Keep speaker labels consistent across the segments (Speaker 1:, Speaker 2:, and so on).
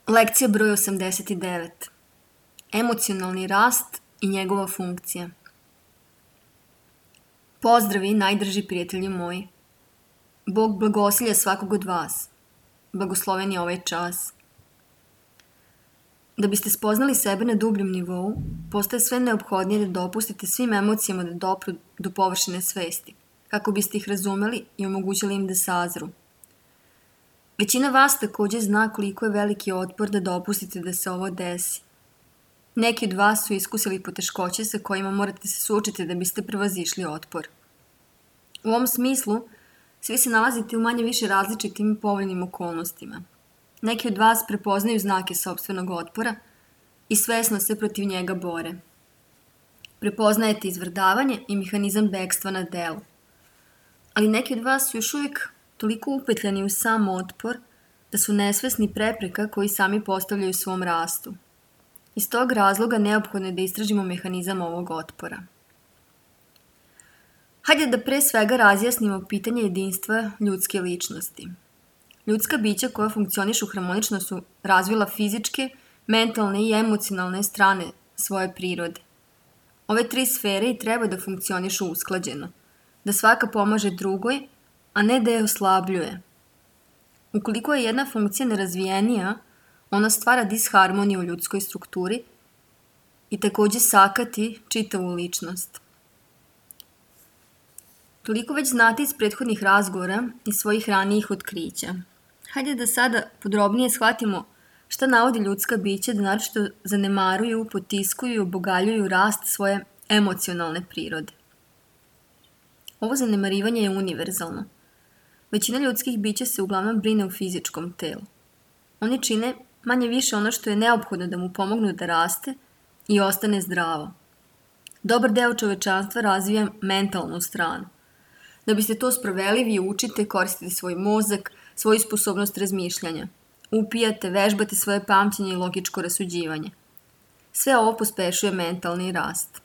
Speaker 1: Lekcija broj 89. Emocionalni rast i njegova funkcija. Pozdravi, najdrži prijatelji moji. Bog blagosilja svakog od vas. Blagosloven je ovaj čas. Da biste spoznali sebe na dubljem nivou, postaje sve neophodnije da dopustite svim emocijama da dopru do površine svesti, kako biste ih razumeli i omogućili im da sazru. Većina vas također zna koliko je veliki otpor da dopustite da se ovo desi. Neki od vas su iskusili poteškoće sa kojima morate se suočiti da biste prevazišli otpor. U ovom smislu, svi se nalazite u manje više različitim i povoljnim okolnostima. Neki od vas prepoznaju znake sopstvenog otpora i svesno se protiv njega bore. Prepoznajete izvrdavanje i mehanizam bekstva na delu. Ali neki od vas su još uvijek toliko upetljani u sam otpor da su nesvesni prepreka koji sami postavljaju svom rastu. Iz tog razloga neophodno je da istražimo mehanizam ovog otpora. Hajde da pre svega razjasnimo pitanje jedinstva ljudske ličnosti. Ljudska bića koja funkcionišu harmonično su razvila fizičke, mentalne i emocionalne strane svoje prirode. Ove tri sfere i treba da funkcionišu usklađeno, da svaka pomaže drugoj, a ne da je oslabljuje. Ukoliko je jedna funkcija nerazvijenija, ona stvara disharmoniju u ljudskoj strukturi i također sakati čitavu ličnost. Toliko već znate iz prethodnih razgovora i svojih ranijih otkrića. Hajde da sada podrobnije shvatimo šta navodi ljudska bića da naročito zanemaruju, potiskuju i obogaljuju rast svoje emocionalne prirode. Ovo zanemarivanje je univerzalno. Većina ljudskih bića se uglavnom brine u fizičkom telu. Oni čine manje više ono što je neophodno da mu pomognu da raste i ostane zdravo. Dobar deo čovečanstva razvija mentalnu stranu. Da biste to sproveli, vi učite, koristite svoj mozak, svoju sposobnost razmišljanja. Upijate, vežbate svoje pamćenje i logičko rasuđivanje. Sve ovo pospešuje mentalni rast.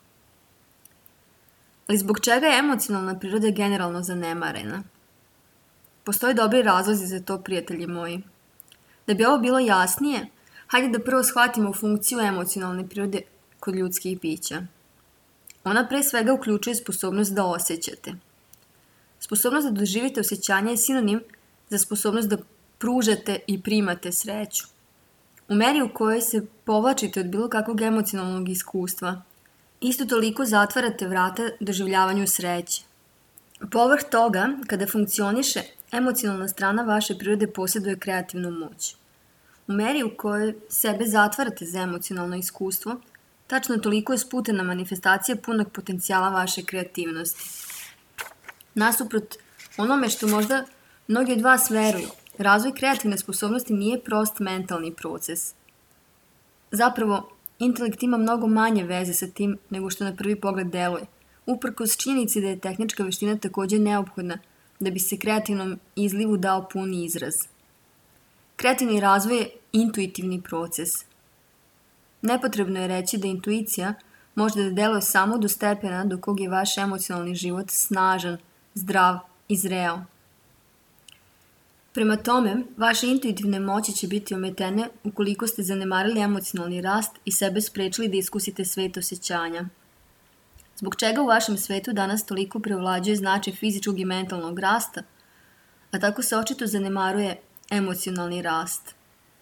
Speaker 1: Ali zbog čega je emocionalna priroda generalno zanemarena? Postoje dobri razlozi za to, prijatelji moji. Da bi ovo bilo jasnije, hajde da prvo shvatimo funkciju emocionalne prirode kod ljudskih bića. Ona pre svega uključuje sposobnost da osjećate. Sposobnost da doživite osjećanja je sinonim za sposobnost da pružate i primate sreću. U meri u kojoj se povlačite od bilo kakvog emocionalnog iskustva, isto toliko zatvarate vrata doživljavanju sreće. Povrh toga, kada funkcioniše, emocionalna strana vaše prirode posjeduje kreativnu moć. U meri u kojoj sebe zatvarate za emocionalno iskustvo, tačno toliko je sputana manifestacija punog potencijala vaše kreativnosti. Nasuprot onome što možda mnogi od vas veruju, razvoj kreativne sposobnosti nije prost mentalni proces. Zapravo, intelekt ima mnogo manje veze sa tim nego što na prvi pogled deluje, uprkos činjenici da je tehnička veština također neophodna da bi se kreativnom izlivu dao puni izraz. Kreativni razvoj je intuitivni proces. Nepotrebno je reći da intuicija može da deluje samo do stepena do kog je vaš emocionalni život snažan, zdrav i zreo. Prema tome, vaše intuitivne moći će biti ometene ukoliko ste zanemarili emocionalni rast i sebe sprečili da iskusite svet osjećanja. Zbog čega u vašem svetu danas toliko prevlađuje značaj fizičkog i mentalnog rasta, a tako se očito zanemaruje emocionalni rast?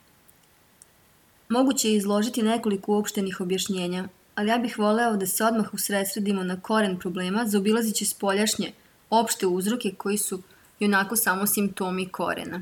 Speaker 1: Moguće je izložiti nekoliko uopštenih objašnjenja, ali ja bih voleo da se odmah usredsredimo na koren problema, zaobilazeći spoljašnje opšte uzroke koji su i onako samo simptomi korena.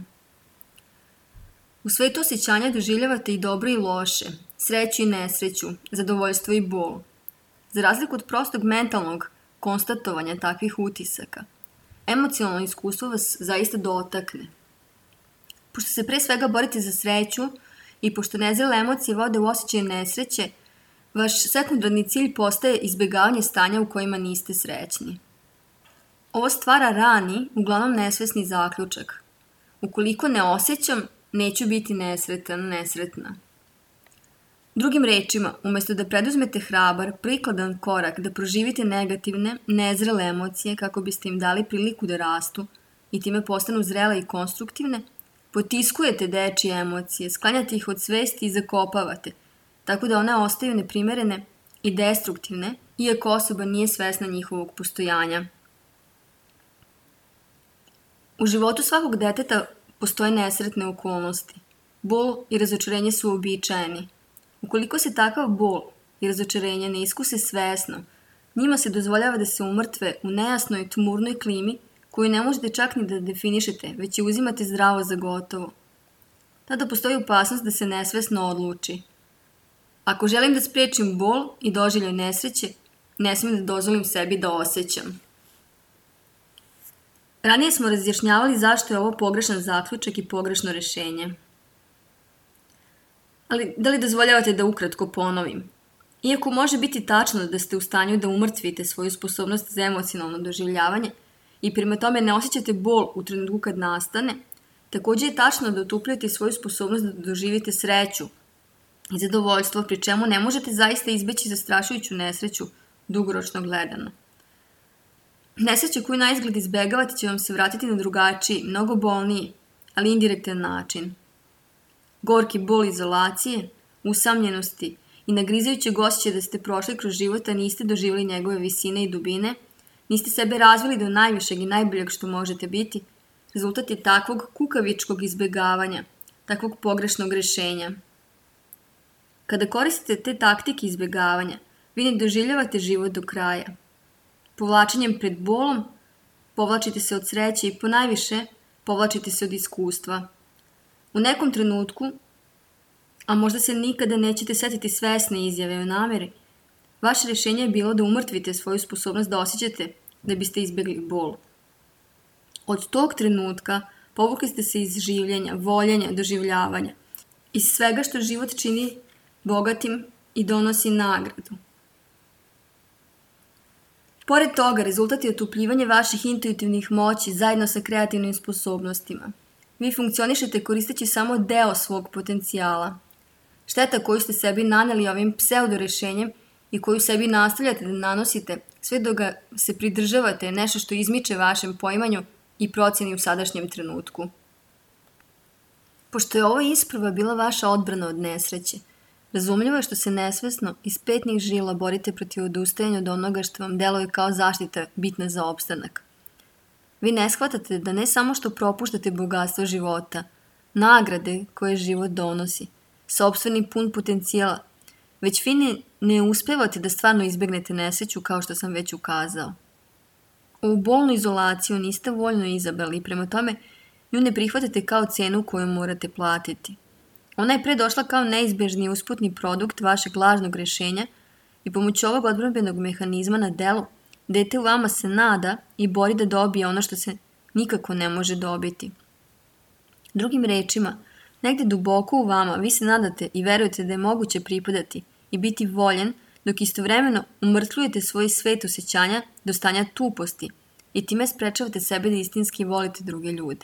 Speaker 1: U svetu osjećanja doživljavate i dobro i loše, sreću i nesreću, zadovoljstvo i bol. Za razliku od prostog mentalnog konstatovanja takvih utisaka, emocionalno iskustvo vas zaista dotakne. Pošto se pre svega borite za sreću i pošto nezrele emocije vode u osjećaje nesreće, vaš sekundarni cilj postaje izbjegavanje stanja u kojima niste srećni. Ovo stvara rani, uglavnom nesvesni zaključak. Ukoliko ne osjećam, neću biti nesretan, nesretna. Drugim rečima, umjesto da preduzmete hrabar, prikladan korak da proživite negativne, nezrele emocije kako biste im dali priliku da rastu i time postanu zrele i konstruktivne, Potiskujete dečije emocije, sklanjate ih od svesti i zakopavate, tako da one ostaju neprimerene i destruktivne, iako osoba nije svesna njihovog postojanja. U životu svakog deteta postoje nesretne okolnosti. Bol i razočarenje su uobičajeni. Ukoliko se takav bol i razočarenje ne iskuse svesno, njima se dozvoljava da se umrtve u nejasnoj, tmurnoj klimi koju ne možete čak ni da definišete, već je uzimate zdravo za gotovo. Tada postoji opasnost da se nesvesno odluči. Ako želim da sprečim bol i doživljaj nesreće, ne smijem da dozvolim sebi da osjećam. Ranije smo razjašnjavali zašto je ovo pogrešan zaključak i pogrešno rešenje. Ali da li dozvoljavate da ukratko ponovim? Iako može biti tačno da ste u stanju da umrtvite svoju sposobnost za emocionalno doživljavanje i prema tome ne osjećate bol u trenutku kad nastane, takođe je tačno da utupljate svoju sposobnost da doživite sreću i zadovoljstvo, pri čemu ne možete zaista izbeći zastrašujuću nesreću dugoročno gledano. Nesreća koju na izgled izbegavate će vam se vratiti na drugačiji, mnogo bolniji, ali indirektan način. Gorki bol izolacije, usamljenosti i nagrizajućeg osjećaja da ste prošli kroz život, a niste doživjeli njegove visine i dubine, niste sebe razvili do najvišeg i najboljeg što možete biti, rezultat je takvog kukavičkog izbegavanja, takvog pogrešnog rešenja. Kada koristite te taktike izbegavanja, vi ne doživljavate život do kraja. Povlačenjem pred bolom povlačite se od sreće i ponajviše povlačite se od iskustva. U nekom trenutku, a možda se nikada nećete setiti svesne izjave o nameri, vaše rešenje je bilo da umrtvite svoju sposobnost da osjećate da biste izbegli bol. Od tog trenutka povukli ste se iz življenja, voljenja, doživljavanja, iz svega što život čini bogatim i donosi nagradu. Pored toga, rezultat je otupljivanje vaših intuitivnih moći zajedno sa kreativnim sposobnostima. Vi funkcionišete koristeći samo deo svog potencijala. Šteta koju ste sebi naneli ovim pseudorešenjem i koju sebi nastavljate da nanosite sve dok ga se pridržavate je nešto što izmiče vašem poimanju i proceni u sadašnjem trenutku. Pošto je ovo isprva bila vaša odbrana od nesreće, razumljivo je što se nesvesno iz petnih žila borite protiv odustajanja od onoga što vam deluje kao zaštita bitna za opstanak. Vi ne shvatate da ne samo što propuštate bogatstvo života, nagrade koje život donosi, sopstveni pun potencijala, već vi ne uspevate da stvarno izbegnete nesreću kao što sam već ukazao. Ovu bolnu izolaciju niste voljno izabrali i prema tome nju ne prihvatate kao cenu koju morate platiti. Ona je pre došla kao neizbežni usputni produkt vašeg lažnog rešenja i pomoću ovog odbrambenog mehanizma na delu, dete u vama se nada i bori da dobije ono što se nikako ne može dobiti. Drugim rečima, negde duboko u vama vi se nadate i verujete da je moguće pripadati i biti voljen, dok istovremeno umrtvljujete svoj svet osjećanja do stanja tuposti i time sprečavate sebe da istinski volite druge ljude.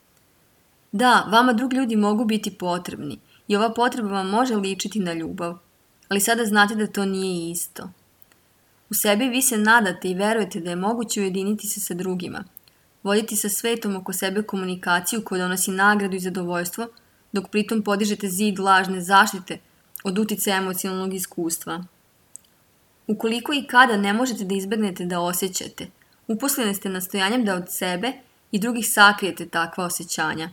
Speaker 1: Da, vama drugi ljudi mogu biti potrebni i ova potreba vam može ličiti na ljubav, ali sada znate da to nije isto. U sebi vi se nadate i verujete da je moguće ujediniti se sa drugima, voditi sa svetom oko sebe komunikaciju koja donosi nagradu i zadovoljstvo, dok pritom podižete zid lažne zaštite od uticaja emocionalnog iskustva. Ukoliko i kada ne možete da izbegnete da osjećate, uposleni ste nastojanjem da od sebe i drugih sakrijete takva osjećanja.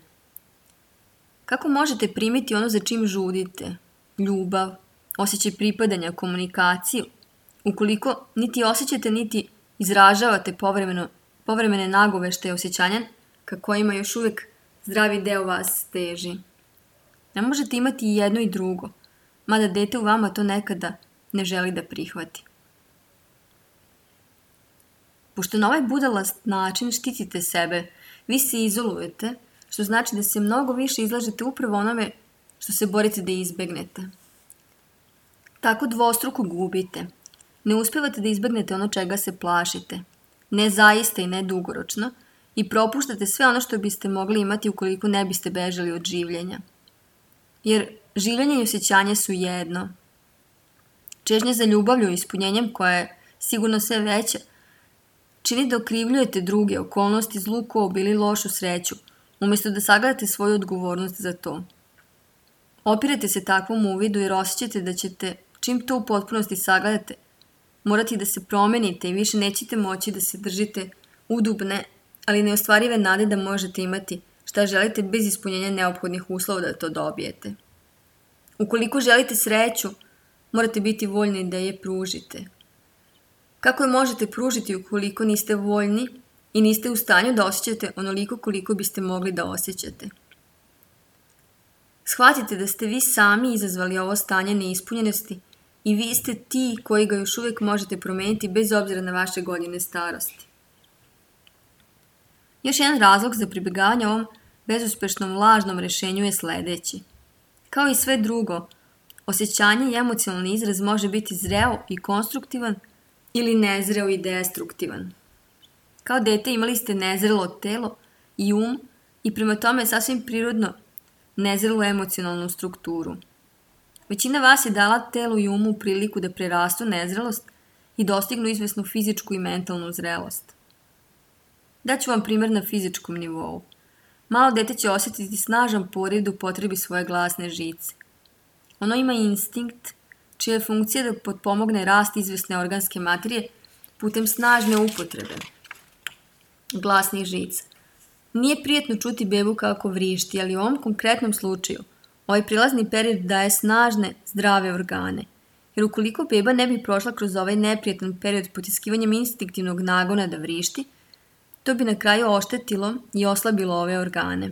Speaker 1: Kako možete primiti ono za čim žudite, ljubav, osjećaj pripadanja, komunikaciju, ukoliko niti osjećate niti izražavate povremene nagoveštaje osjećanja ka kojima još uvijek zdravi deo vas teži? Ne možete imati i jedno i drugo, mada dete u vama to nekada ne želi da prihvati. Pošto na ovaj budalast način štitite sebe, vi se izolujete, što znači da se mnogo više izlažete upravo onome što se borite da izbegnete. Tako dvostruko gubite. Ne uspevate da izbegnete ono čega se plašite, ne zaista i ne dugoročno, i propuštate sve ono što biste mogli imati ukoliko ne biste bežali od življenja. Jer življenje i osjećanje su jedno. Čežnja za ljubavlju i ispunjenjem koja je sigurno sve veća, čini da okrivljujete druge okolnosti, zlu kob ili lošu sreću, umjesto da sagledate svoju odgovornost za to. Opirete se takvom uvidu jer osjećate da ćete, čim to u potpunosti sagledate, morati da se promenite i više nećete moći da se držite udubne, ali neostvarive nade da možete imati šta želite bez ispunjenja neophodnih uslova da to dobijete. Ukoliko želite sreću, morate biti voljni da je pružite. Kako je možete pružiti ukoliko niste voljni i niste u stanju da osjećate onoliko koliko biste mogli da osjećate? Shvatite da ste vi sami izazvali ovo stanje neispunjenosti i vi ste ti koji ga još uvijek možete promeniti bez obzira na vaše godine starosti. Još jedan razlog za pribjegavanje ovom bezuspešnom lažnom rešenju je sledeći. Kao i sve drugo, osjećanje i emocionalni izraz može biti zreo i konstruktivan ili nezreo i destruktivan. Kao dete imali ste nezrelo telo i i prema tome sasvim prirodno nezrelu emocionalnu strukturu. Većina vas je dala telu i umu priliku da prerastu nezrelost i dostignu izvesnu fizičku i mentalnu zrelost. Daću vam primjer na fizičkom nivou. Malo dete će osjetiti snažan poriv da upotrebi svoje glasne žice. Ono ima instinkt, čija je funkcija da potpomogne rast izvesne organske materije putem snažne upotrebe glasnih žica. Nije prijetno čuti bebu kako vrišti, ali u ovom konkretnom slučaju ovaj prilazni period daje snažne, zdrave organe. Jer ukoliko beba ne bi prošla kroz ovaj neprijetan period potiskivanjem instinktivnog nagona da vrišti, to bi na kraju oštetilo i oslabilo ove organe.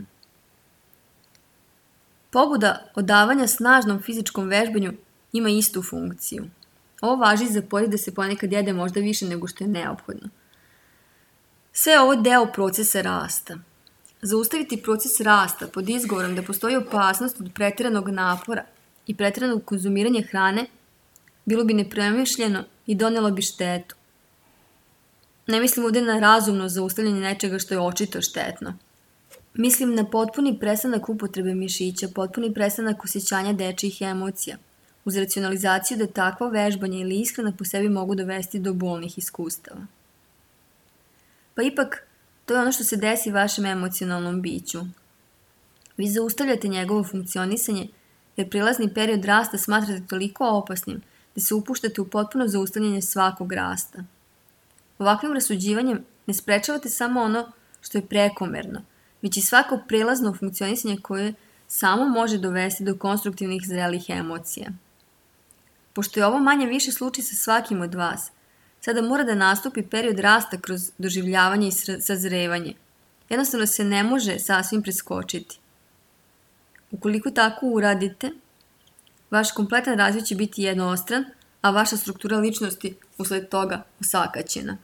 Speaker 1: Pobuda odavanja snažnom fizičkom vežbanju ima istu funkciju. Ovo važi za poriv da se ponekad jede možda više nego što je neophodno. Sve je ovo deo procesa rasta. Zaustaviti proces rasta pod izgovorom da postoji opasnost od pretjeranog napora i pretjeranog konzumiranja hrane bilo bi nepremišljeno i donelo bi štetu. Ne mislim ovdje na razumno zaustavljanje nečega što je očito štetno. Mislim na potpuni prestanak upotrebe mišića, potpuni prestanak osjećanja dečijih emocija, uz racionalizaciju da takvo vežbanje ili ishrana po sebi mogu dovesti do bolnih iskustava. Pa ipak, to je ono što se desi vašem emocionalnom biću. Vi zaustavljate njegovo funkcionisanje jer prilazni period rasta smatrate toliko opasnim da se upuštate u potpuno zaustavljanje svakog rasta. Ovakvim rasuđivanjem ne sprečavate samo ono što je prekomerno, već i svako prelazno funkcionisanje koje samo može dovesti do konstruktivnih zrelih emocija. Pošto je ovo manje više slučaj sa svakim od vas, sada mora da nastupi period rasta kroz doživljavanje i sazrevanje. Jednostavno se ne može sasvim preskočiti. Ukoliko tako uradite, vaš kompletan razvoj će biti jednostran, a vaša struktura ličnosti usled toga osakaćena.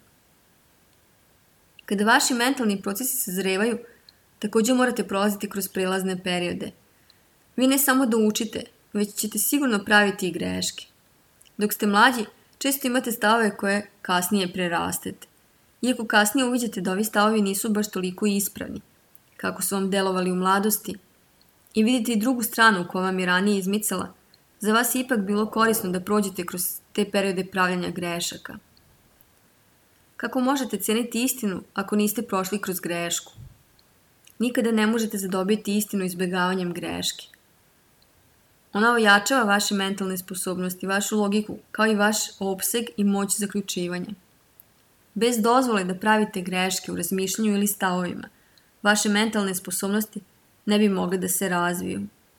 Speaker 1: Kada vaši mentalni procesi sazrevaju, također morate prolaziti kroz prelazne periode. Vi ne samo da učite, već ćete sigurno praviti i greške. Dok ste mlađi, često imate stavove koje kasnije prerastete. Iako kasnije uviđate da ovi stavovi nisu baš toliko ispravni, kako su vam delovali u mladosti, i vidite i drugu stranu koja vam je ranije izmicala, za vas je ipak bilo korisno da prođete kroz te periode pravljanja grešaka. Kako možete ceniti istinu ako niste prošli kroz grešku? Nikada ne možete zadobiti istinu izbjegavanjem greške. Ona ojačava vaše mentalne sposobnosti, vašu logiku, kao i vaš opseg i moć zaključivanja. Bez dozvole da pravite greške u razmišljanju ili stavovima, vaše mentalne sposobnosti ne bi mogle da se razviju.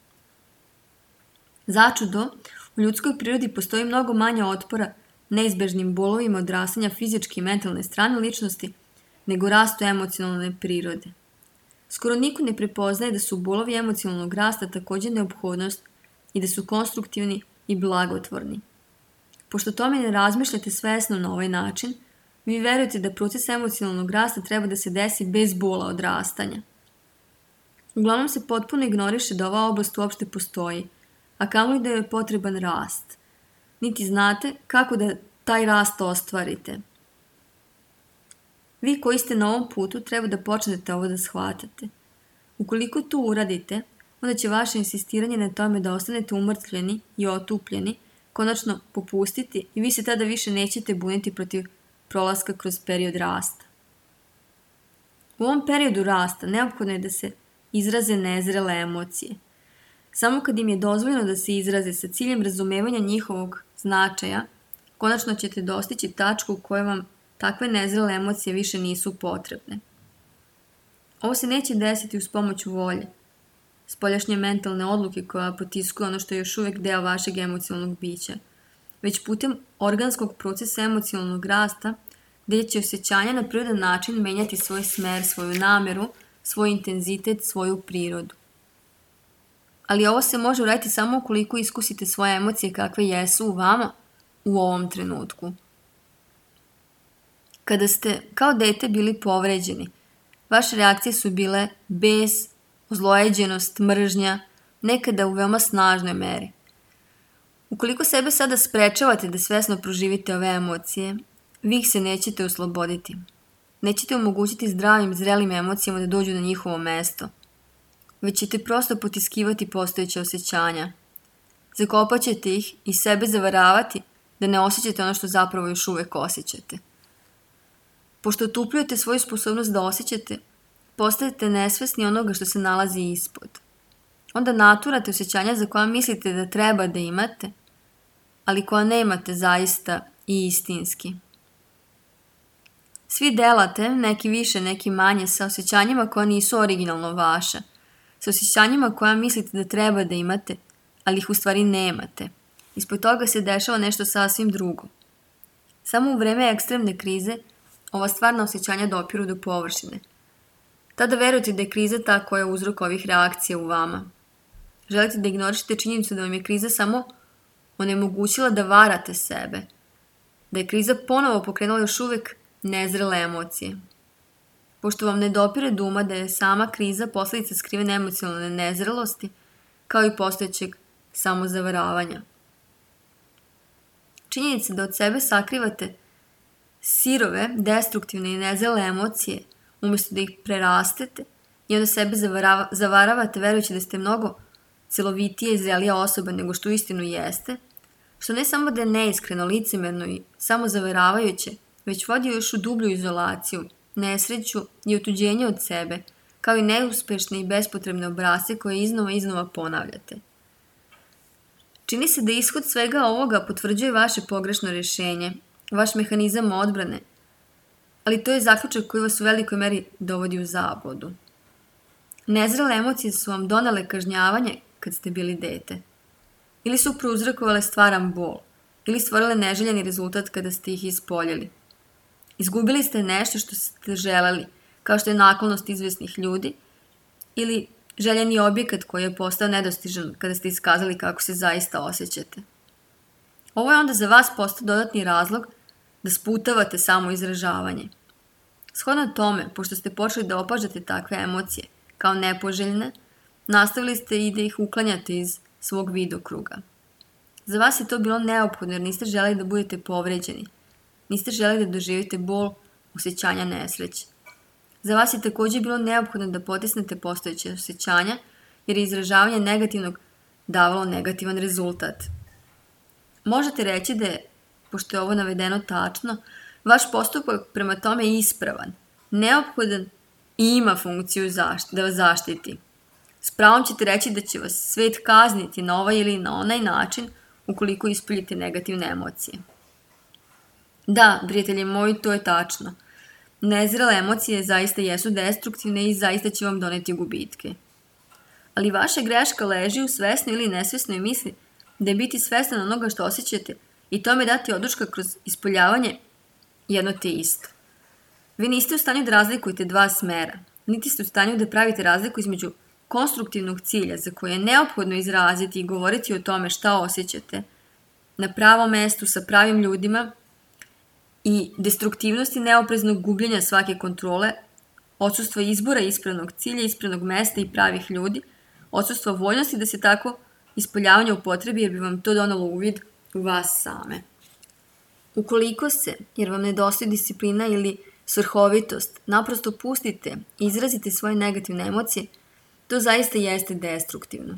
Speaker 1: Začudo, u ljudskoj prirodi postoji mnogo manje otpora neizbežnim bolovima odrastanja fizičke i mentalne strane ličnosti nego rastu emocionalne prirode. Skoro niko ne prepoznaje da su bolovi emocionalnog rasta također neophodnost i da su konstruktivni i blagotvorni. Pošto tome ne razmišljate svesno na ovaj način, vi verujete da proces emocionalnog rasta treba da se desi bez bola odrastanja. Uglavnom se potpuno ignoriše da ova oblast uopšte postoji, a kamoli da je potreban rast. Niti znate kako da taj rast ostvarite. Vi koji ste na ovom putu treba da počnete ovo da shvatate. Ukoliko to uradite, onda će vaše insistiranje na tome da ostanete umrtvljeni i otupljeni konačno popustiti i vi se tada više nećete buniti protiv prolaska kroz period rasta. U ovom periodu rasta neophodno je da se izraze nezrele emocije. Samo kad im je dozvoljeno da se izraze sa ciljem razumevanja njihovog značaja, konačno ćete dostići tačku u kojoj vam takve nezrele emocije više nisu potrebne. Ovo se neće desiti uz pomoć volje, spoljašnje mentalne odluke koja potiskuje ono što je još uvijek deo vašeg emocionalnog bića, već putem organskog procesa emocionalnog rasta, gdje će osjećanja na prirodan način menjati svoj smer, svoju nameru, svoj intenzitet, svoju prirodu. Ali ovo se može uraditi samo ukoliko iskusite svoje emocije kakve jesu u vama u ovom trenutku. Kada ste kao dete bili povređeni, vaše reakcije su bile bes, ozlojeđenost, mržnja, nekada u veoma snažnoj meri. Ukoliko sebe sada sprečavate da svesno proživite ove emocije, vi ih se nećete osloboditi. Nećete omogućiti zdravim, zrelim emocijama da dođu na njihovo mesto, već ćete prosto potiskivati postojeće osjećanja. Zakopat ćete ih i sebe zavaravati da ne osjećate ono što zapravo još uvek osjećate. Pošto otupljujete svoju sposobnost da osjećate, postajete nesvesni onoga što se nalazi ispod. Onda naturate osjećanja za koja mislite da treba da imate, ali koja nemate zaista i istinski. Svi delate, neki više, neki manje, sa osjećanjima koja nisu originalno vaša, sa osjećanjima koja mislite da treba da imate, ali ih u stvari nemate. Ispod toga se dešava nešto sasvim drugo. Samo u vreme ekstremne krize ova stvarna osjećanja dopiru do površine. Tada verujete da je kriza ta koja je uzrok ovih reakcija u vama. Želite da ignorišete činjenicu da vam je kriza samo onemogućila da varate sebe. Da je kriza ponovo pokrenula još uvek nezrele emocije. Pošto vam ne dopire do uma da je sama kriza posledica skrivene emocionalne nezrelosti, kao i postojećeg samozavaravanja. Činjenica da od sebe sakrivate sirove, destruktivne i nezrele emocije, umjesto da ih prerastete i onda sebe zavaravate verujući da ste mnogo celovitija i zrelija osoba nego što uistinu jeste, što ne samo da je neiskreno, licemerno i samozavaravajuće, već vodi još u dublju izolaciju, nesreću i otuđenje od sebe, kao i neuspešne i bespotrebne obrasce koje iznova ponavljate. Čini se da ishod svega ovoga potvrđuje vaše pogrešno rješenje, vaš mehanizam odbrane, ali to je zaključak koji vas u velikoj meri dovodi u zabludu. Nezrele emocije su vam donale kažnjavanje kad ste bili dete, ili su prouzrokovale stvaran bol, ili stvorile neželjeni rezultat kada ste ih ispoljili. Izgubili ste nešto što ste želeli, kao što je naklonost izvesnih ljudi, ili željeni objekat koji je postao nedostižan kada ste iskazali kako se zaista osjećate. Ovo je onda za vas postao dodatni razlog da sputavate samo izražavanje. Shodno tome, pošto ste počeli da opažate takve emocije kao nepoželjne, nastavili ste i da ih uklanjate iz svog vidokruga. Za vas je to bilo neophodno jer niste želeli da budete povređeni. Niste želeli da doživite bol osjećanja nesreće. Za vas je također bilo neophodno da potisnete postojeće osjećanja jer je izražavanje negativnog davalo negativan rezultat. Možete reći da je, pošto je ovo navedeno tačno, vaš postupak prema tome je ispravan, neophodan i ima funkciju da vas zaštiti. S pravom ćete reći da će vas svet kazniti na ovaj ili na onaj način ukoliko ispoljite negativne emocije. Da, prijatelji moji, to je tačno. Nezrele emocije zaista jesu destruktivne i zaista će vam doneti gubitke. Ali vaša greška leži u svesnoj ili nesvesnoj misli da je biti svestan onoga što osjećate i tome dati oduška kroz ispoljavanje jedno te isto. Vi niste u stanju da razlikujete dva smera, niti ste u stanju da pravite razliku između konstruktivnog cilja za koje je neophodno izraziti i govoriti o tome šta osjećate na pravom mestu sa pravim ljudima i destruktivnosti neopreznog gubljenja svake kontrole, odsustva izbora ispravnog cilja, ispravnog mesta i pravih ljudi, odsustva voljnosti da se tako ispoljavanje upotrebi jer bi vam to donalo uvid u vas same. Ukoliko se, jer vam nedostaje disciplina ili svrhovitost, naprosto pustite i izrazite svoje negativne emocije, to zaista jeste destruktivno.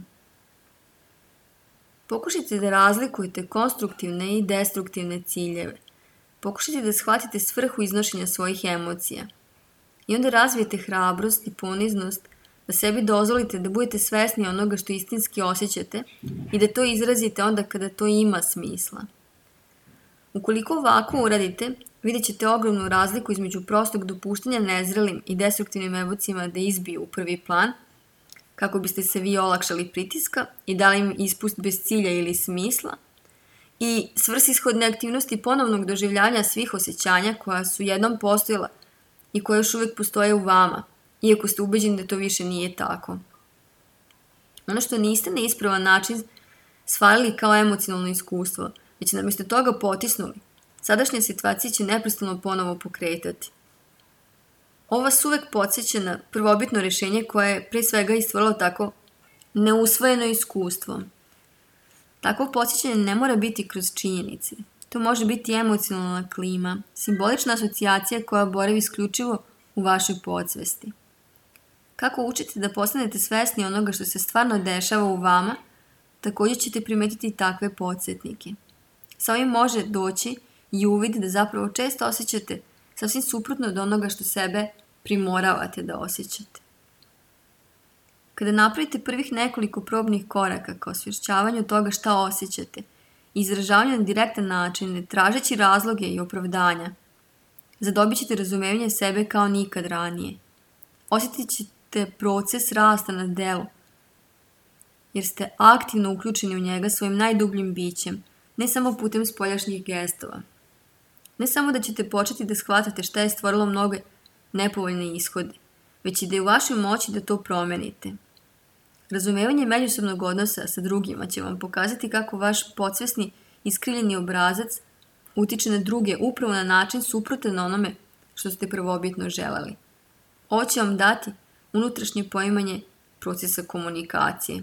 Speaker 1: Pokušajte da razlikujete konstruktivne i destruktivne ciljeve. Pokušajte da shvatite svrhu iznošenja svojih emocija. I onda razvijete hrabrost i poniznost Da sebi dozvolite da budete svesni onoga što istinski osjećate i da to izrazite onda kada to ima smisla. Ukoliko ovako uradite, vidjet ćete ogromnu razliku između prostog dopuštanja nezrelim i destruktivnim emocijama da izbiju u prvi plan, kako biste se vi olakšali pritiska i dali im ispust bez cilja ili smisla, i svrsishodne aktivnosti ponovnog doživljanja svih osjećanja koja su jednom postojala i koje još uvijek postoje u vama, iako ste ubeđeni da to više nije tako. Ono što niste na ispravan način shvatili kao emocionalno iskustvo, već namjesto toga potisnuli, sadašnje situacije će neprestano ponovo pokretati. Ovo vas uvek podsjeća na prvobitno rješenje koje je pre svega istvorilo tako neusvojeno iskustvo. Takvo podsjećanje ne mora biti kroz činjenice. To može biti emocionalna klima, simbolična asocijacija koja boravi isključivo u vašoj podsvesti. Kako učite da postanete svesni onoga što se stvarno dešava u vama, također ćete primetiti takve podsjetnike. Sa ovim može doći i uvid da zapravo često osjećate sasvim suprotno od onoga što sebe primoravate da osjećate. Kada napravite prvih nekoliko probnih koraka ka osvješćavanju toga šta osjećate i izražavanju na direktan način, ne tražeći razloge i opravdanja, zadobit ćete razumevanje sebe kao nikad ranije. Osjetit ćete proces rasta na delu, jer ste aktivno uključeni u njega svojim najdubljim bićem, ne samo putem spoljašnjih gestova. Ne samo da ćete početi da shvatate šta je stvorilo mnoge nepovoljne ishode, već i da je u vašoj moći da to promenite. Razumevanje međusobnog odnosa sa drugima će vam pokazati kako vaš podsvesni iskrivljeni obrazac utiče na druge upravo na način suprotan onome što ste prvobitno želeli. Ovo će vam dati unutrašnje poimanje procesa komunikacije.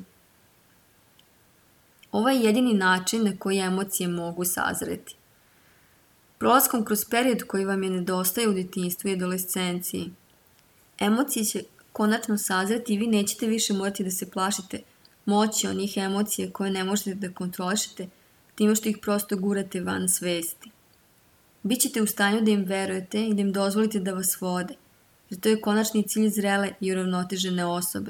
Speaker 1: Ovo je jedini način na koji emocije mogu sazreti. Prolaskom kroz period koji vam je nedostaje u djetinjstvu i adolescenciji, emocije će konačno sazreti i vi nećete više morati da se plašite moći onih emocija koje ne možete da kontrolišete time što ih prosto gurate van svesti. Bićete u stanju da im verujete i da im dozvolite da vas vode, jer to je konačni cilj zrele i uravnotežene osobe.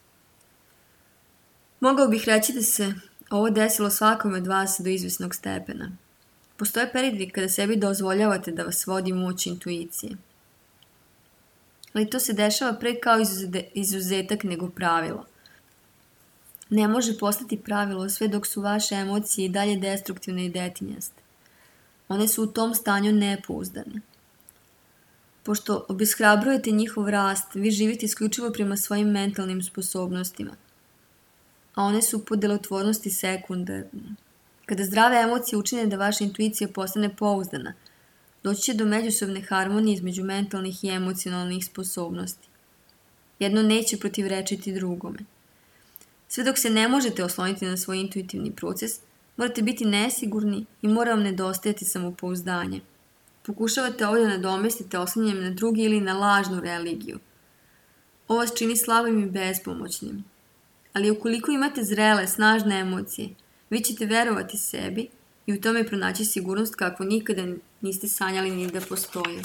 Speaker 1: Mogao bih reći da se ovo desilo svakome od vas do izvesnog stepena. Postoje periodi kada sebi dozvoljavate da vas vodi moć intuicije. Ali to se dešava pre kao izuzetak nego pravilo. Ne može postati pravilo sve dok su vaše emocije i dalje destruktivne i detinjaste. One su u tom stanju nepouzdane. Pošto obeshrabrujete njihov rast, vi živite isključivo prema svojim mentalnim sposobnostima, a one su po delotvornosti sekundarne. Kada zdrave emocije učine da vaša intuicija postane pouzdana, doći će do međusobne harmonije između mentalnih i emocionalnih sposobnosti. Jedno neće protivrečiti drugome. Sve dok se ne možete osloniti na svoj intuitivni proces, morate biti nesigurni i mora vam nedostajati samopouzdanje. Pokušavate ovo da nadomestite oslanjanjem na drugi ili na lažnu religiju. Ovo vas čini slabim i bespomoćnim. Ali ukoliko imate zrele, snažne emocije, vi ćete verovati sebi i u tome pronaći sigurnost kakvu nikada niste sanjali ni da postoji.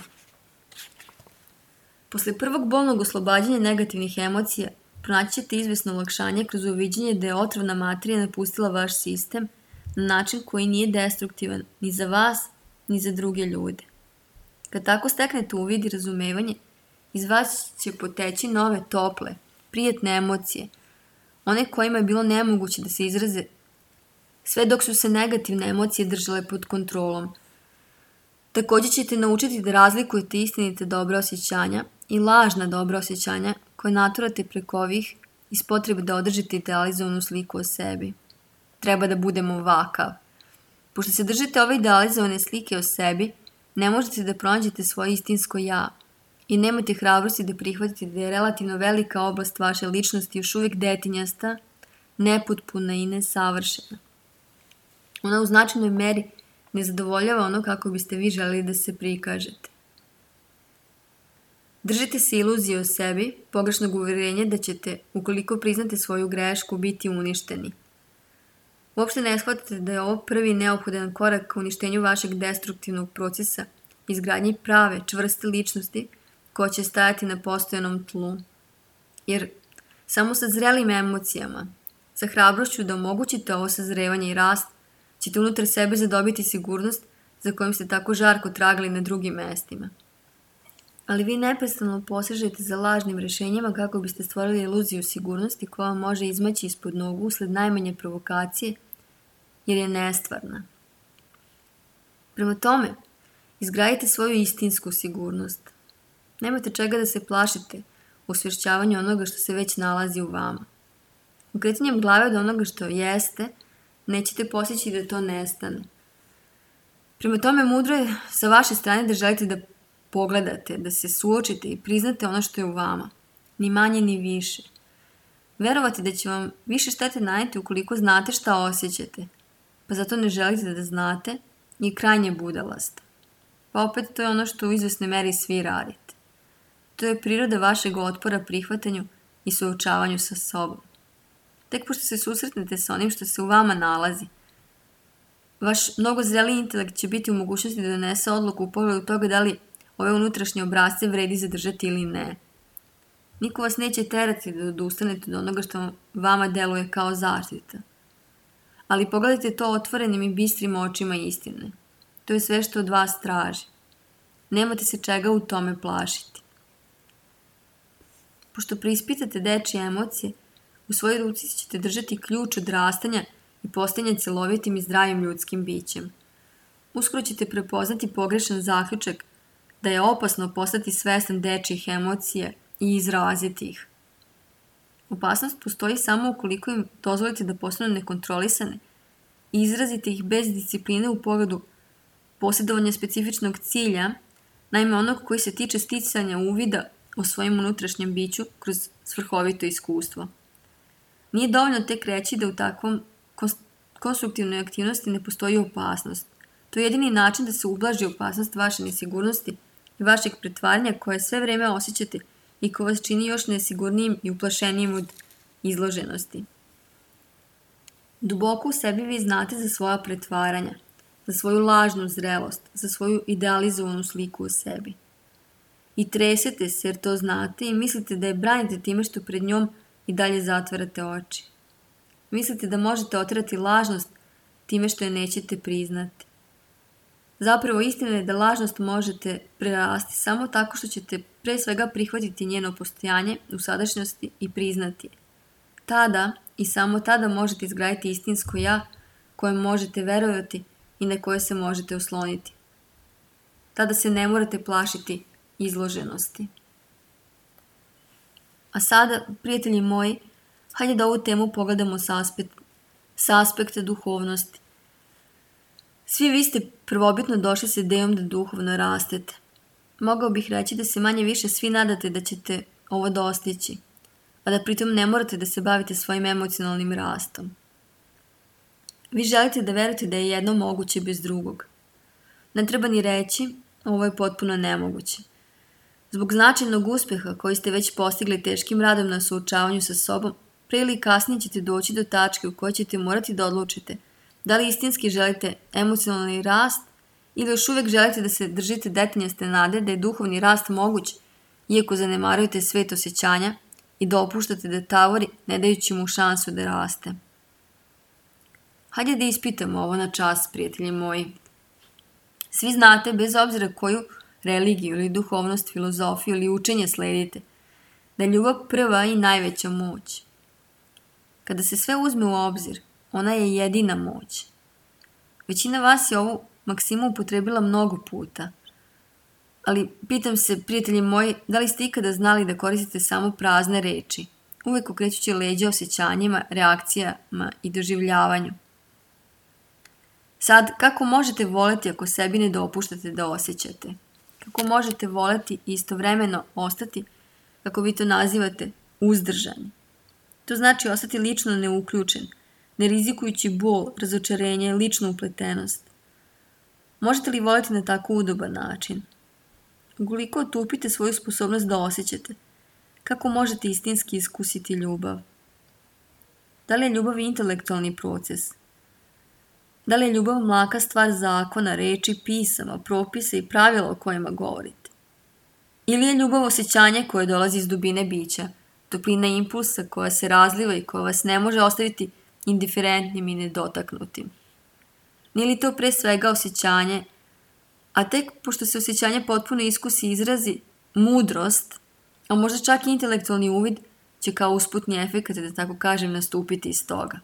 Speaker 1: Posle prvog bolnog oslobađanja negativnih emocija, pronaći ćete izvesno olakšanje kroz uviđenje da je otrovna materija napustila vaš sistem na način koji nije destruktivan ni za vas, ni za druge ljude. Kad tako steknete uvid i razumevanje, iz vas će poteći nove, tople, prijatne emocije, one kojima je bilo nemoguće da se izraze sve dok su se negativne emocije držale pod kontrolom. Također ćete naučiti da razlikujete istinite dobra osjećanja i lažna dobra osjećanja koje naturate preko ovih iz potrebe da održite idealizovanu sliku o sebi. Treba da budemo ovakav. Pošto se držite ove idealizovane slike o sebi, ne možete da pronađete svoje istinsko ja i nemate hrabrosti da prihvatite da je relativno velika oblast vaše ličnosti još uvijek detinjasta, nepotpuna i nesavršena. Ona u značajnoj meri ne zadovoljava ono kako biste vi želeli da se prikažete. Držite se iluzije o sebi, pogrešnog uverenja da ćete, ukoliko priznate svoju grešku, biti uništeni. Uopšte ne shvatate da je ovo prvi neophodan korak ka uništenju vašeg destruktivnog procesa, izgradnji prave, čvrste ličnosti koja će stajati na postojanom tlu. Jer Samo sa zrelim emocijama, sa hrabrošću da omogućite ovo sazrevanje i rast, ćete unutar sebe zadobiti sigurnost za kojom ste tako žarko tragali na drugim mestima. Ali vi neprestano posežete za lažnim rešenjima kako biste stvorili iluziju sigurnosti koja vam može izmaći ispod nogu usled najmanje provokacije, jer je nestvarna. Prema tome, izgradite svoju istinsku sigurnost. Nemate čega da se plašite u osvješćavanju onoga što se već nalazi u vama. Okretanjem glave od onoga što jeste, nećete postići da to nestane. Prema tome, mudro je sa vaše strane da želite da pogledate, da se suočite i priznate ono što je u vama. Ni manje ni više. Verovati da će vam više štete naneti ukoliko znate šta osjećate, pa zato ne želite da znate, je krajnje budalasto. Pa opet to je ono što u izvesnoj meri svi radite. To je priroda vašeg otpora prihvatanju i suočavanju sa sobom. Tek pošto se susretnete sa onim što se u vama nalazi, vaš mnogo zreliji intelekt će biti u mogućnosti da donese odluku u pogledu toga da li ove unutrašnje obrazce vredi zadržati ili ne. Niko vas neće terati da odustanete od onoga što vama deluje kao zaštita. Ali pogledajte to otvorenim i bistrim očima istine. To je sve što od vas traži. Nemate se čega u tome plašiti. Pošto preispitate dečije emocije, u svojoj ruci ćete držati ključ odrastanja i postajanja celovitim i zdravim ljudskim bićem. Uskoro ćete prepoznati pogrešan zaključak da je opasno postati svestan dečijih emocija i izraziti ih. Opasnost postoji samo ukoliko im dozvolite da postanu nekontrolisane i izrazite ih bez discipline u pogledu posjedovanja specifičnog cilja, naime onog koji se tiče sticanja uvida o svojim unutrašnjem biću kroz svrhovito iskustvo. Nije dovoljno tek reći da u takvom konstruktivnoj aktivnosti ne postoji opasnost. To je jedini način da se ublaži opasnost vaše nesigurnosti i vašeg pretvaranja koje sve vreme osjećate i koje vas čini još nesigurnijim i uplašenijim od izloženosti. Duboko u sebi vi znate za svoja pretvaranja, za svoju lažnu zrelost, za svoju idealizovanu sliku o sebi. I tresete se jer to znate i mislite da je branite time što pred njom i dalje zatvarate oči. Mislite da možete oterati lažnost time što je nećete priznati. Zapravo istina je da lažnost možete prerasti samo tako što ćete pre svega prihvatiti njeno postojanje u sadašnjosti i priznati je. Tada i samo tada možete izgraditi istinsko ja kojem možete verovati i na koje se možete osloniti. Tada se ne morate plašiti izloženosti. A sada, prijatelji moji, hajde da ovu temu pogledamo sa aspekta duhovnosti. Svi vi ste prvobitno došli s idejom da duhovno rastete. Mogao bih reći da se manje više svi nadate da ćete ovo dostići, a da pritom ne morate da se bavite svojim emocionalnim rastom. Vi želite da verujete da je jedno moguće bez drugog. Ne treba ni reći, ovo je potpuno nemoguće. Zbog značajnog uspeha koji ste već postigli teškim radom na suočavanju sa sobom, pre ili kasnije ćete doći do tačke u kojoj ćete morati da odlučite da li istinski želite emocionalni rast ili još uvek želite da se držite detinjaste nade da je duhovni rast moguć, iako zanemarujete svet osjećanja i dopuštate da tavori ne dajući mu šansu da raste. Hajde da ispitamo ovo na čas, prijatelji moji. Svi znate, bez obzira koju religiju ili duhovnost, filozofiju ili učenje sledite, da je ljubav prva i najveća moć. Kada se sve uzme u obzir, ona je jedina moć. Većina vas je ovu maksimu upotrebila mnogo puta. Ali pitam se, prijatelji moji, da li ste ikada znali da koristite samo prazne reči, uvek okrećući leđa osjećanjima, reakcijama i doživljavanju? Sad, kako možete voleti ako sebi ne dopuštate da osjećate? Kako možete voleti i istovremeno ostati, kako vi to nazivate, uzdržani? To znači ostati lično neuključen, ne rizikujući bol, razočarenje, ličnu upletenost. Možete li voleti na tako udoban način? Ukoliko otupite svoju sposobnost da osjećate, kako možete istinski iskusiti ljubav? Da li je ljubav intelektualni proces? Da li je ljubav mlaka stvar zakona, reči, pisama, propisa i pravila o kojima govorite? Ili je ljubav osjećanje koje dolazi iz dubine bića, toplina impulsa koja se razliva i koja vas ne može ostaviti indiferentnim i nedotaknutim. Nije li to pre svega osjećanje, a tek pošto se osjećanje potpuno iskusi i izrazi, mudrost, a možda čak i intelektualni uvid, će kao usputni efekat, da tako kažem, nastupiti iz toga.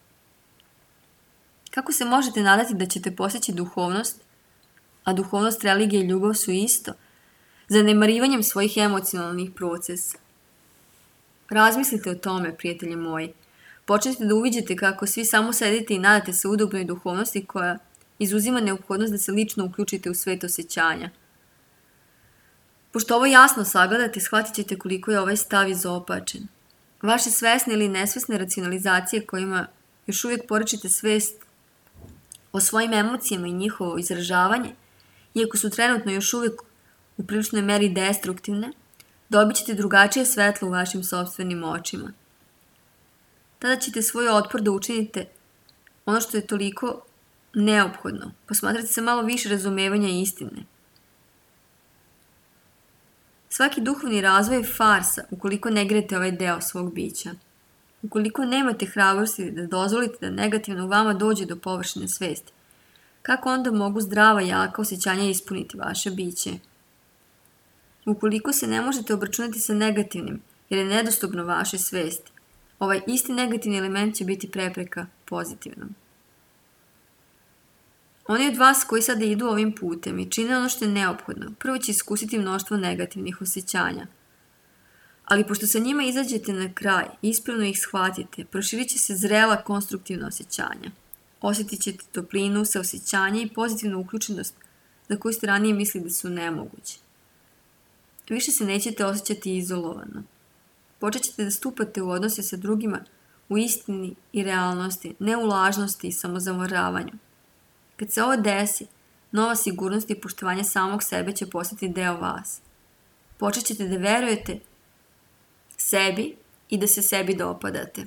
Speaker 1: Kako se možete nadati da ćete postići duhovnost, a duhovnost, religija i ljubav su isto, zanemarivanjem svojih emocionalnih procesa? Razmislite o tome, prijatelji moji. Počnite da uviđate kako svi samo sedite i nadate se udobnoj duhovnosti koja izuzima neophodnost da se lično uključite u svet osjećanja. Pošto ovo jasno sagledate, shvatit ćete koliko je ovaj stav izopačen. Vaše svesne ili nesvesne racionalizacije kojima još uvijek porečite svest o svojim emocijama i njihovo izražavanje, iako su trenutno još uvijek u priličnoj meri destruktivne, dobit ćete drugačije svetlo u vašim sopstvenim očima. Tada ćete svoj otpor da učinite ono što je toliko neophodno. Posmatrate se malo više razumevanja istine. Svaki duhovni razvoj je farsa ukoliko ne grete ovaj deo svog bića. Ukoliko nemate hrabrosti da dozvolite da negativno u vama dođe do površine svesti, kako onda mogu zdrava, jaka osjećanja ispuniti vaše biće? Ukoliko se ne možete obračunati sa negativnim, jer je nedostupno vašoj svesti, ovaj isti negativni element će biti prepreka pozitivnom. Oni od vas koji sada idu ovim putem i čine ono što je neophodno, prvo će iskusiti mnoštvo negativnih osjećanja. Ali pošto sa njima izađete na kraj, ispravno ih shvatite, proširit će se zrela konstruktivna osjećanja. Osjetit ćete toplinu, saosjećanje i pozitivnu uključenost za koju ste ranije mislili da su nemogući. Više se nećete osjećati izolovano. Počet ćete da stupate u odnose sa drugima u istini i realnosti, ne u lažnosti i samozavaravanju. Kad se ovo desi, nova sigurnost i poštovanje samog sebe će postati deo vas. Počet ćete da verujete sebi i da se sebi dopadate.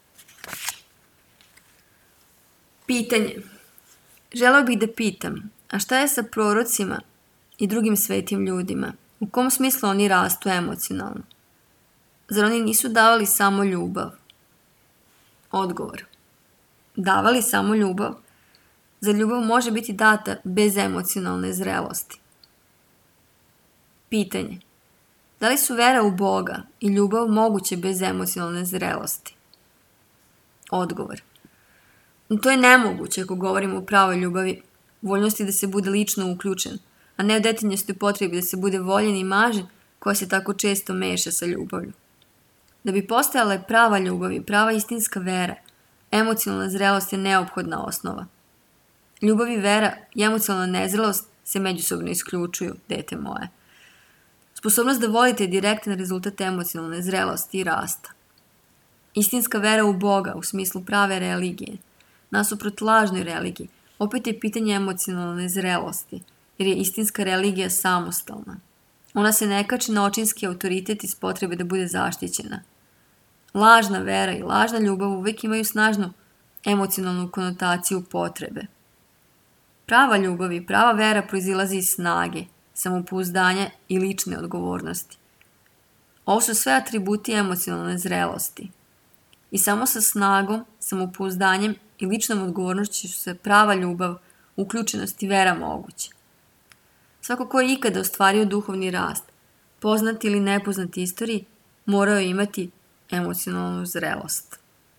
Speaker 1: Pitanje. Želeo bih da pitam, a šta je sa prorocima i drugim svetim ljudima? U kom smislu oni rastu emocionalno? Zar oni nisu davali samo ljubav? Odgovor. Davali samo ljubav? Zar ljubav može biti data bez emocionalne zrelosti? Pitanje. Da li su vera u Boga i ljubav moguće bez emocionalne zrelosti? Odgovor. To je nemoguće ako govorimo o pravoj ljubavi, voljnosti da se bude lično uključen, a ne o detaljnostoj potrebi da se bude voljen i mažen koja se tako često meša sa ljubavlju. Da bi postojala prava ljubav i prava istinska vera, emocionalna zrelost je neophodna osnova. Ljubav i vera i emocionalna nezrelost se međusobno isključuju, dete moje. Sposobnost da volite je direktan rezultat emocionalne zrelosti i rasta. Istinska vera u Boga u smislu prave religije, nasuprot lažnoj religiji, opet je pitanje emocionalne zrelosti, jer je istinska religija samostalna. Ona se ne kači na očinski autoritet iz potrebe da bude zaštićena. Lažna vera i lažna ljubav uvek imaju snažnu emocionalnu konotaciju potrebe. Prava ljubav i prava vera proizilazi iz snage, samopouzdanja i lične odgovornosti. Ovo su sve atributi emocionalne zrelosti. I samo sa snagom, samopouzdanjem i ličnom odgovornošću se prava ljubav, uključenost i vera moguće. Svako ko je ikada ostvario duhovni rast, poznati ili nepoznati istoriji, morao je imati emocionalnu zrelost.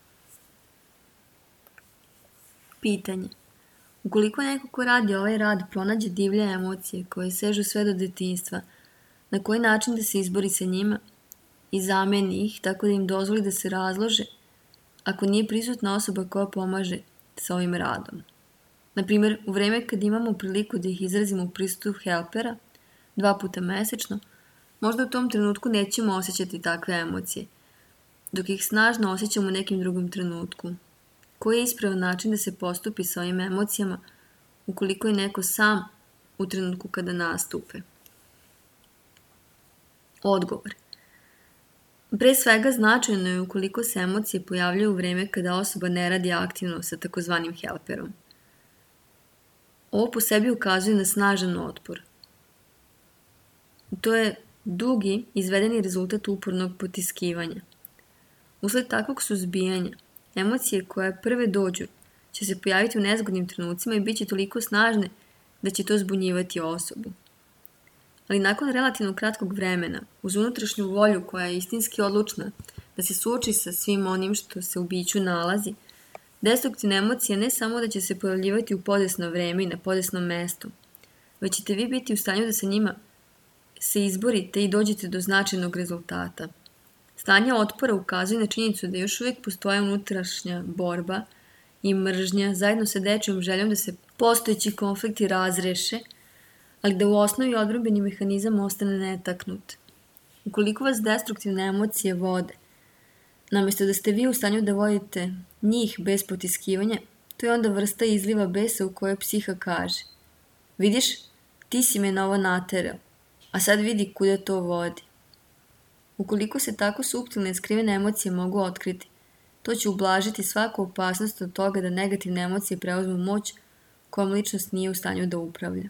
Speaker 1: Pitanje. Ukoliko neko ko radi ovaj rad pronađe divlje emocije koje sežu sve do detinjstva, na koji način da se izbori sa njima i zameni ih tako da im dozvoli da se razlože ako nije prisutna osoba koja pomaže sa ovim radom? Naprimjer, u vreme kad imamo priliku da ih izrazimo u prisustvu helpera 2 puta mesečno, možda u tom trenutku nećemo osjećati takve emocije, dok ih snažno osjećamo u nekim drugom trenutku. Koji je ispravan način da se postupi sa ovim emocijama ukoliko je neko sam u trenutku kada nastupe? Odgovor. Pre svega značajno je ukoliko se emocije pojavljaju u vreme kada osoba ne radi aktivno sa takozvanim helperom. Ovo po sebi ukazuje na snažan otpor. To je dugi izvedeni rezultat upornog potiskivanja. Usled takvog suzbijanja, emocije koje prve dođu će se pojaviti u nezgodnim trenucima i bit će toliko snažne da će to zbunjivati osobu. Ali nakon relativno kratkog vremena, uz unutrašnju volju koja je istinski odlučna da se suoči sa svim onim što se u biću nalazi, destruktivne emocije ne samo da će se pojavljivati u podesno vreme i na podesnom mestu, već ćete vi biti u stanju da sa njima se izborite i dođete do značajnog rezultata. Stanje otpora ukazuje na činjenicu da još uvijek postoje unutrašnja borba i mržnja zajedno sa dečijom željom da se postojeći konflikti razreše, ali da u osnovi odbrambeni mehanizam ostane netaknut. Ukoliko vas destruktivne emocije vode, namjesto da ste vi u stanju da vodite njih bez potiskivanja, to je onda vrsta izliva besa u kojoj psiha kaže: vidiš, ti si me na ovo naterao, a sad vidi kuda to vodi. Ukoliko se tako suptilne skrivene emocije mogu otkriti, to će ublažiti svaku opasnost od toga da negativne emocije preuzmu moć kojom ličnost nije u stanju da upravlja.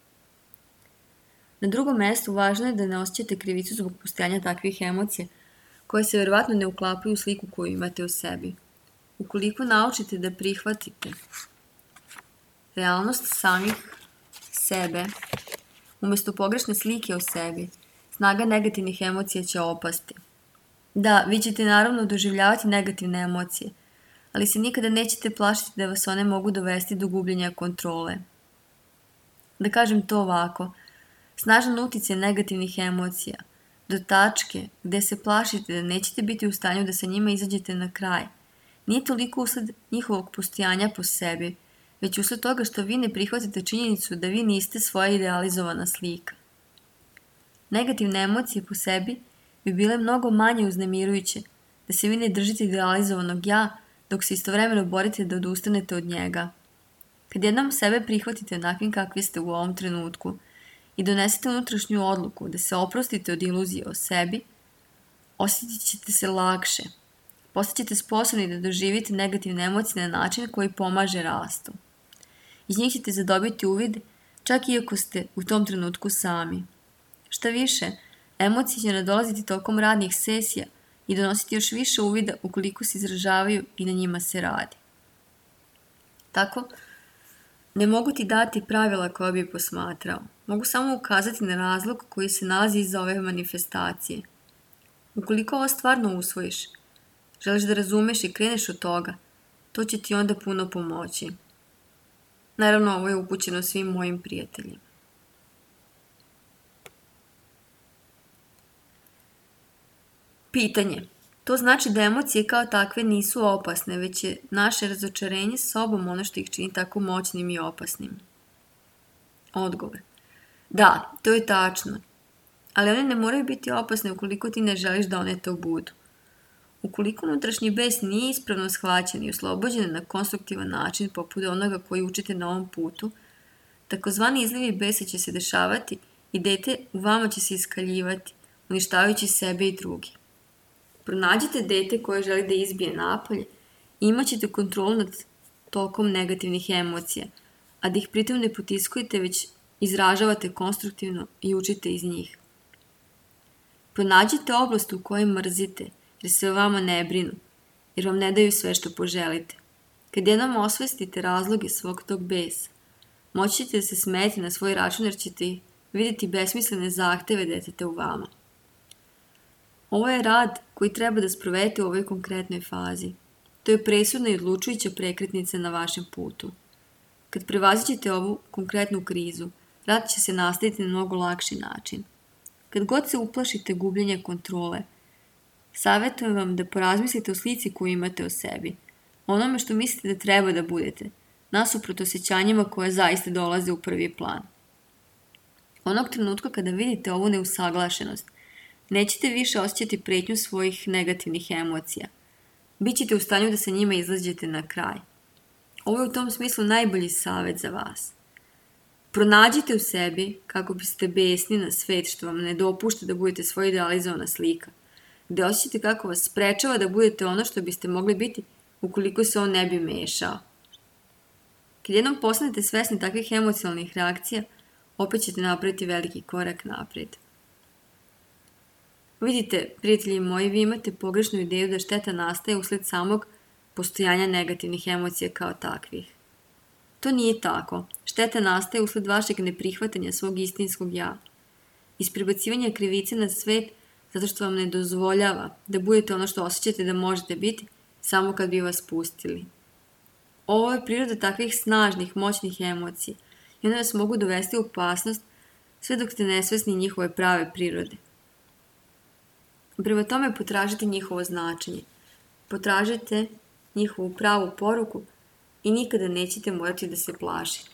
Speaker 1: Na drugom mestu važno je da ne osjećate krivicu zbog postojanja takvih emocija, koje se verovatno ne uklapaju u sliku koju imate u sebi. Ukoliko naučite da prihvatite realnost samih sebe, umjesto pogrešne slike o sebi, snaga negativnih emocija će opasti. Da, vi ćete naravno doživljavati negativne emocije, ali se nikada nećete plašiti da vas one mogu dovesti do gubljenja kontrole. Da kažem to ovako, snažan uticaj negativnih emocija, do tačke gde se plašite da nećete biti u stanju da sa njima izađete na kraj, nije toliko usled njihovog postojanja po sebi, već usled toga što vi ne prihvatite činjenicu da vi niste svoja idealizovana slika. Negativne emocije po sebi bi bile mnogo manje uznemirujuće da se vi ne držite idealizovanog ja, dok se istovremeno borite da odustanete od njega. Kad jednom sebe prihvatite onakvim kakvi ste u ovom trenutku i donesete unutrašnju odluku da se oprostite od iluzije o sebi, osjetit ćete se lakše. Postaćete sposobni da doživite negativne emocije na način koji pomaže rastu. Iz njih ćete zadobiti uvid, čak i ako ste u tom trenutku sami. Šta više, emocije će nadolaziti tokom radnih sesija i donositi još više uvida ukoliko se izražavaju i na njima se radi. Tako, ne mogu ti dati pravila koja bi posmatrao. Mogu samo ukazati na razlog koji se nalazi iza ove manifestacije. Ukoliko ovo stvarno usvojiš, želiš da razumeš i kreneš od toga, to će ti onda puno pomoći. Naravno, ovo je upućeno svim mojim prijateljima. Pitanje. To znači da emocije kao takve nisu opasne, već je naše razočarenje s sobom ono što ih čini tako moćnim i opasnim. Odgovor. Da, to je tačno. Ali one ne moraju biti opasne ukoliko ti ne želiš da one to budu. Ukoliko unutrašnji bes nije ispravno shvaćen i oslobođen na konstruktivan način poput onoga koji učite na ovom putu, takozvani izlivi besa će se dešavati i dete u vama će se iskaljivati, uništavajući sebe i drugi. Pronađite dete koje želi da izbije napolje i imat ćete kontrolu nad tokom negativnih emocija, a da ih pritom ne potiskujete, već izražavate konstruktivno i učite iz njih. Pronađite oblast u kojoj mrzite, jer se o vama ne brinu, jer vam ne daju sve što poželite. Kad jednom osvestite razloge svog tog besa, moći ćete da se smejete na svoj račun jer ćete vidjeti besmislene zahteve deteta u vama. Ovo je rad koji treba da sprovedete u ovoj konkretnoj fazi. To je presudna i odlučujuća prekretnica na vašem putu. Kad prevazićete ovu konkretnu krizu, rad će se nastaviti na mnogo lakši način. Kad god se uplašite gubljenja kontrole, savjetujem vam da porazmislite o slici koju imate o sebi, onome što mislite da treba da budete, nasuprot osjećanjima koje zaista dolaze u prvi plan. Onog trenutka kada vidite ovu neusaglašenost, nećete više osjećati pretnju svojih negativnih emocija. Bićete u stanju da sa njima izlađete na kraj. Ovo je u tom smislu najbolji savjet za vas. Pronađite u sebi kako biste besni na svet što vam ne dopušta da budete svoja idealizovana slika, gde osjećate kako vas sprečava da budete ono što biste mogli biti ukoliko se on ne bi mešao. Kad jednom postanete svesni takvih emocionalnih reakcija, opet ćete napraviti veliki korak naprijed. Vidite, prijatelji moji, vi imate pogrešnu ideju da šteta nastaje usled samog postojanja negativnih emocija kao takvih. To nije tako. Šteta nastaje usled vašeg neprihvatanja svog istinskog ja. Iz prebacivanja krivice na svet zato što vam ne dozvoljava da budete ono što osjećate da možete biti samo kad bi vas pustili. Ovo je priroda takvih snažnih, moćnih emocija i one vas mogu dovesti u opasnost sve dok ste nesvesni njihove prave prirode. Prema tome potražite njihovo značenje, potražite njihovu pravu poruku i nikada nećete morati da se plašite.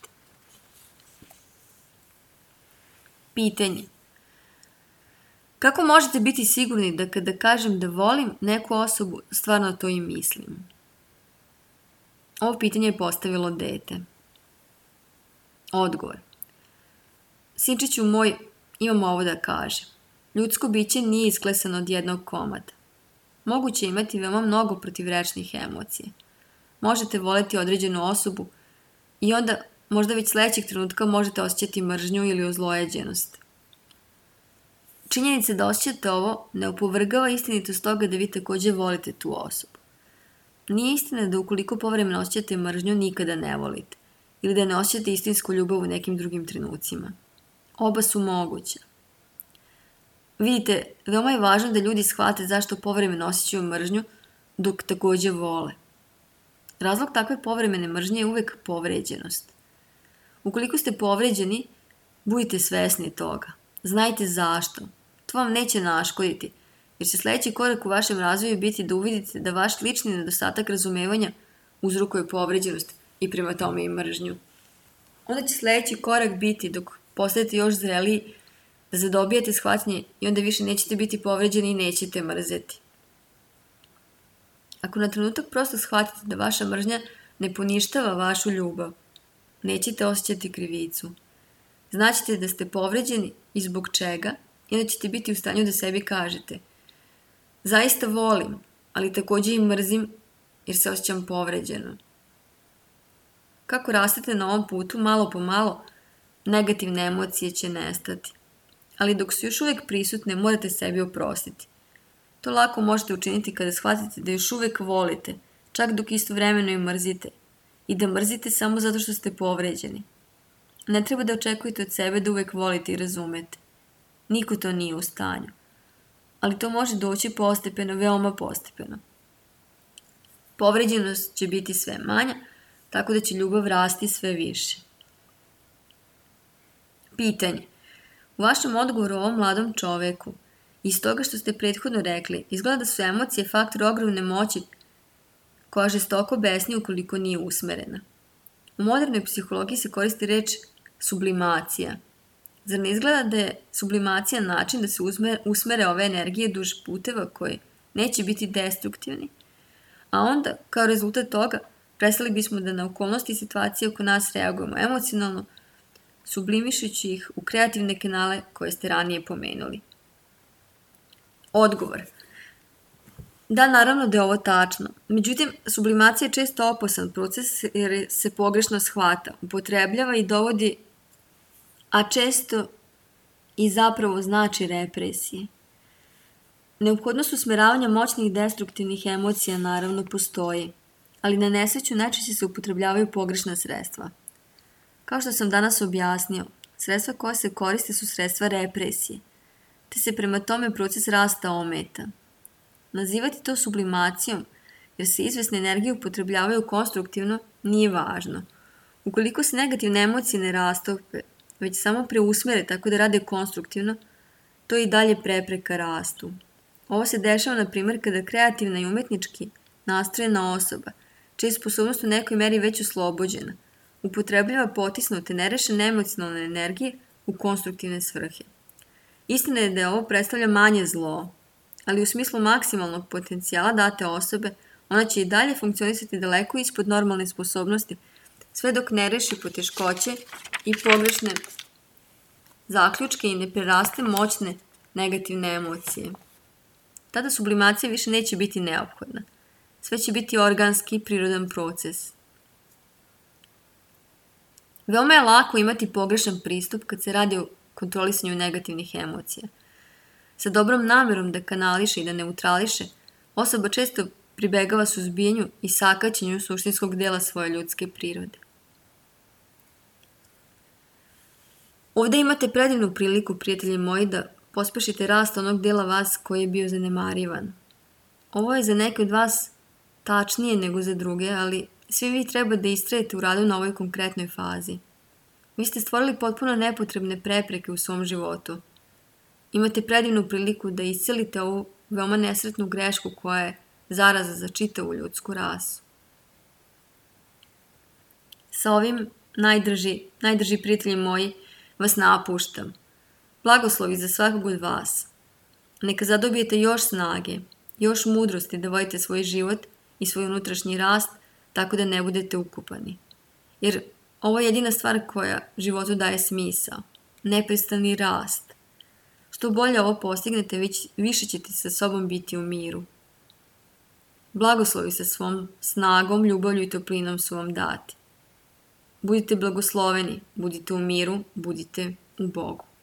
Speaker 1: Pitanje. Kako možete biti sigurni da kada kažem da volim neku osobu, stvarno to i mislim? Ovo pitanje je postavilo dete. Odgovor. Sinčiću moj, imam ovo da kažem. Ljudsko biće nije isklesano od jednog komada. Moguće je imati veoma mnogo protivrečnih emocija. Možete voleti određenu osobu i onda možda već sledećeg trenutka možete osjećati mržnju ili ozlojeđenost. Činjenica da osjećate ovo ne opovrgava istinitost toga da vi takođe volite tu osobu. Nije istina da ukoliko povremeno osjećate mržnju nikada ne volite ili da ne osjećate istinsku ljubav u nekim drugim trenucima. Oba su moguća. Vidite, veoma je važno da ljudi shvate zašto povremeno osjećaju mržnju dok takođe vole. Razlog takve povremene mržnje je uvek povređenost. Ukoliko ste povređeni, budite svesni toga. Znajte zašto. To vam neće naškoditi, jer će sledeći korak u vašem razvoju biti da uvidite da vaš lični nedostatak razumevanja uzrokuje povređenost i prema tome i mržnju. Onda će sledeći korak biti, dok postajete još zreliji, da zadobijete shvatanje i onda više nećete biti povređeni i nećete mrzeti. Ako na trenutak prosto shvatite da vaša mržnja ne poništava vašu ljubav, nećete osjećati krivicu. Znaćete da ste povređeni i zbog čega i onda ćete biti u stanju da sebi kažete: zaista volim, ali takođe i mrzim jer se osjećam povređeno. Kako rastete na ovom putu, malo po malo, negativne emocije će nestati. Ali dok su još uvek prisutne, morate sebi oprostiti. To lako možete učiniti kada shvatite da još uvek volite, čak dok istovremeno i mrzite. I da mrzite samo zato što ste povređeni. Ne treba da očekujete od sebe da uvek volite i razumete. Niko to nije u stanju. Ali to može doći postepeno, veoma postepeno. Povređenost će biti sve manja, tako da će ljubav rasti sve više. Pitanje. U vašem odgovoru o ovom mladom čoveku, iz toga što ste prethodno rekli, izgleda da su emocije faktor ogromne moći koja žestoko besni ukoliko nije usmerena. U modernoj psihologiji se koristi reč sublimacija. Zar ne izgleda da je sublimacija način da se usmere ove energije duž puteva koji neće biti destruktivni? A onda, kao rezultat toga, prestali bismo da na okolnosti i situacije oko nas reagujemo emocionalno, sublimišući ih u kreativne kanale koje ste ranije pomenuli. Odgovor. Da, naravno da je ovo tačno. Međutim, sublimacija je često opasan proces jer se pogrešno shvata, upotrebljava i dovodi, a često i zapravo znači represije. Neophodnost usmeravanja moćnih destruktivnih emocija naravno postoji, ali na nesreću najčešće se upotrebljavaju pogrešna sredstva. Kao što sam danas objasnio, sredstva koja se koriste su sredstva represije, te se prema tome proces rasta ometa. Nazivati to sublimacijom, jer se izvesne energije upotrebljavaju konstruktivno, nije važno. Ukoliko se negativne emocije ne rastope, već samo preusmere tako da rade konstruktivno, to je i dalje prepreka rastu. Ovo se dešava, na primjer, kada kreativna i umetnički nastrojena osoba, čija je sposobnost u nekoj meri već oslobođena, upotrebljava potisnute, nerešene emocionalne energije u konstruktivne svrhe. Istina je da ovo predstavlja manje zlo, ali u smislu maksimalnog potencijala date osobe, ona će i dalje funkcionisati daleko ispod normalne sposobnosti, sve dok ne reši poteškoće i pogrešne zaključke i ne preraste moćne negativne emocije. Tada sublimacija više neće biti neophodna. Sve će biti organski, prirodan proces. Veoma je lako imati pogrešan pristup kad se radi o kontrolisanju negativnih emocija. sa dobrom namjerom da kanališe i da neutrališe, osoba često pribegava suzbijanju i sakaćenju suštinskog dela svoje ljudske prirode. Ovdje imate predivnu priliku, prijatelji moji, da pospešite rast onog dela vas koji je bio zanemarivan. Ovo je za neke od vas tačnije nego za druge, ali svi vi treba da istrajete u radu na ovoj konkretnoj fazi. Vi ste stvorili potpuno nepotrebne prepreke u svom životu. Imate predivnu priliku da iscelite ovu veoma nesretnu grešku koja je zaraza za čitavu ljudsku rasu. Sa ovim najdrži prijatelji moji vas napuštam. Blagoslovi za svakog od vas. Neka zadobijete još snage, još mudrosti da vodite svoj život i svoj unutrašnji rast tako da ne budete ukopani. Jer ovo je jedina stvar koja životu daje smisao. Neprestani rast. Što bolje ovo postignete, više ćete sa sobom biti u miru. Blagoslovi sa svom snagom, ljubavlju i toplinom su vam dati. Budite blagosloveni, budite u miru, budite u Bogu.